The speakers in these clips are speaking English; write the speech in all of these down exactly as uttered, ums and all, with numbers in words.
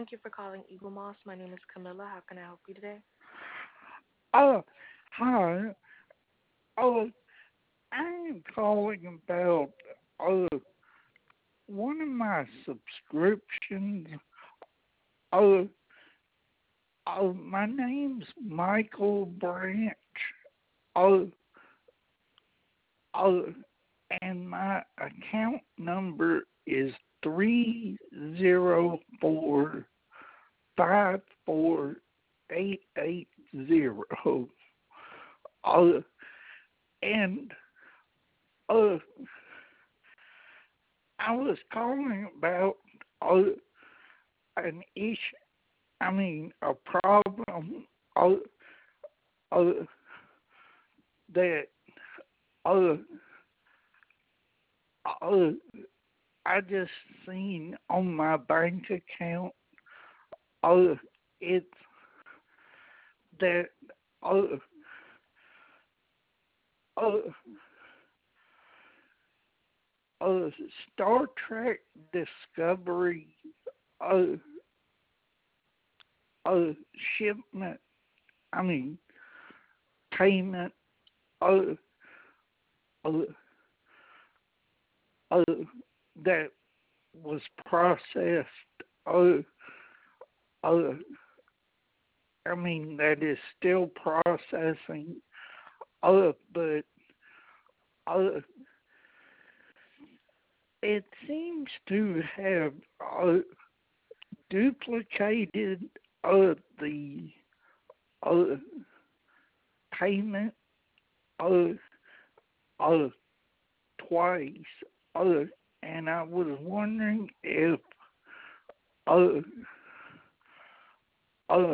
Thank you for calling Eagle Moss. My name is Camilla. How can I help you today? Uh, Hi. Uh, I'm calling about uh one of my subscriptions. Uh, uh my name's Michael Branch. Uh, uh, and my account number is three zero four five four eight eight zero. Uh, and uh, I was calling about uh, an issue. I mean, a problem uh, uh, that uh, uh, I just seen on my bank account. Uh, it's that uh, uh, uh, Star Trek Discovery uh, uh, shipment. I mean, payment. Uh, uh, uh, that was processed. Uh, uh, I mean, that is still processing. Uh, but uh, it seems to have uh, duplicated uh, the uh, payment uh, uh, twice. Uh, and I was wondering if uh, uh,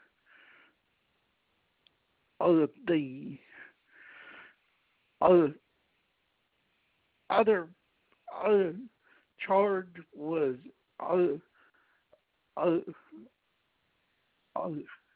uh, the uh, other uh, charge was uh, uh, uh,